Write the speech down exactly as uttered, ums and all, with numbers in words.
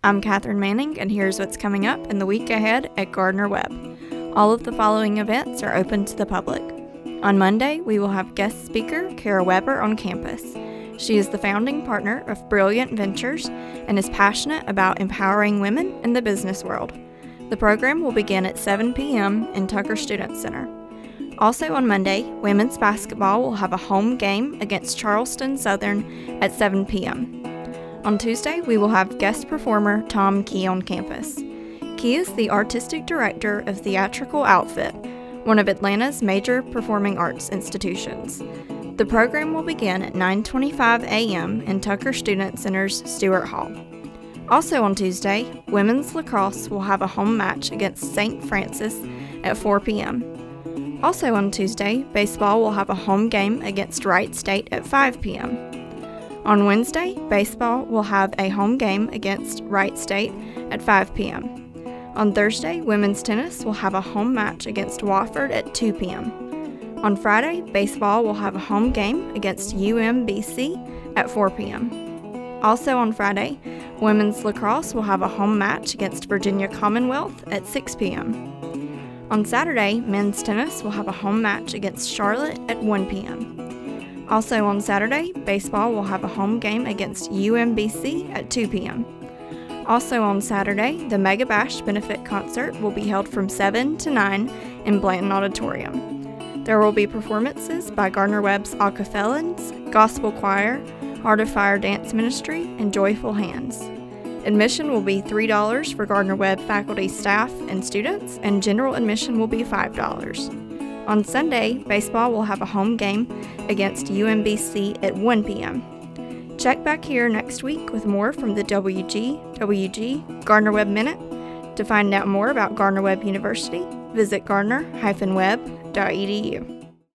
I'm Catherine Manning, and here's what's coming up in the week ahead at Gardner-Webb. All of the following events are open to the public. On Monday, we will have guest speaker Kara Weber on campus. She is the founding partner of Brilliant Ventures and is passionate about empowering women in the business world. The program will begin at seven p.m. in Tucker Student Center. Also on Monday, women's basketball will have a home game against Charleston Southern at seven p.m. On Tuesday, we will have guest performer Tom Key on campus. Key is the artistic director of Theatrical Outfit, one of Atlanta's major performing arts institutions. The program will begin at nine twenty-five a.m. in Tucker Student Center's Stewart Hall. Also on Tuesday, women's lacrosse will have a home match against Saint Francis at four p.m. Also on Tuesday, baseball will have a home game against Wright State at five p.m. On Wednesday, baseball will have a home game against Wright State at five p.m. On Thursday, women's tennis will have a home match against Wofford at two p.m. On Friday, baseball will have a home game against U M B C at four p.m. Also on Friday, women's lacrosse will have a home match against Virginia Commonwealth at six p.m. On Saturday, men's tennis will have a home match against Charlotte at one p.m. Also on Saturday, baseball will have a home game against U M B C at two p.m. Also on Saturday, the Mega Bash benefit concert will be held from seven to nine in Blanton Auditorium. There will be performances by Gardner-Webb's Acapellans, Gospel Choir, Heart of Fire Dance Ministry, and Joyful Hands. Admission will be three dollars for Gardner-Webb faculty, staff, and students, and general admission will be five dollars. On Sunday, baseball will have a home game against U M B C at one p.m. Check back here next week with more from the W G W G Gardner-Webb Minute. To find out more about Gardner-Webb University, visit gardner dash webb dot e d u.